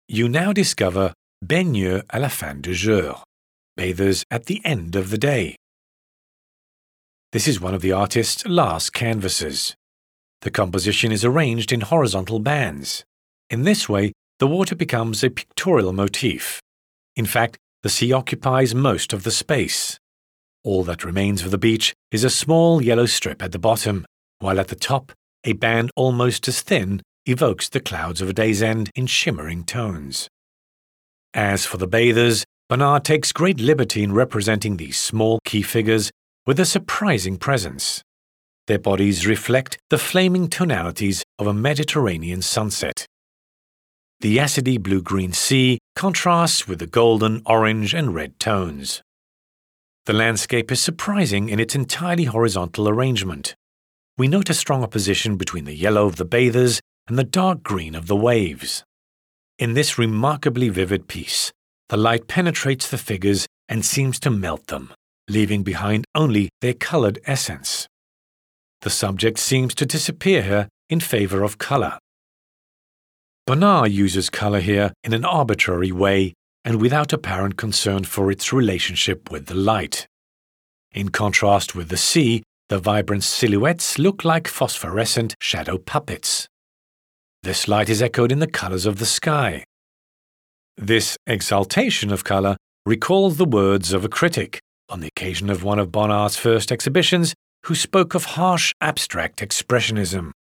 You now discover baigneux à la fin du jour, bathers at the end of the day. This is one of the artist's last canvases. The composition is arranged in horizontal bands. In this way, the water becomes a pictorial motif. In fact, the sea occupies most of the space. All that remains of the beach is a small yellow strip at the bottom, while at the top, a band almost as thin evokes the clouds of a day's end in shimmering tones. As for the bathers, Bonnard takes great liberty in representing these small key figures with a surprising presence. Their bodies reflect the flaming tonalities of a Mediterranean sunset. The acidy blue-green sea contrasts with the golden, orange, and red tones. The landscape is surprising in its entirely horizontal arrangement. We note a strong opposition between the yellow of the bathers and the dark green of the waves. In this remarkably vivid piece, the light penetrates the figures and seems to melt them, leaving behind only their colored essence. The subject seems to disappear here in favor of color. Bonnard uses color here in an arbitrary way and without apparent concern for its relationship with the light. In contrast with the sea, the vibrant silhouettes look like phosphorescent shadow puppets. This light is echoed in the colors of the sky. This exaltation of color recalls the words of a critic on the occasion of one of Bonnard's first exhibitions who spoke of harsh abstract expressionism.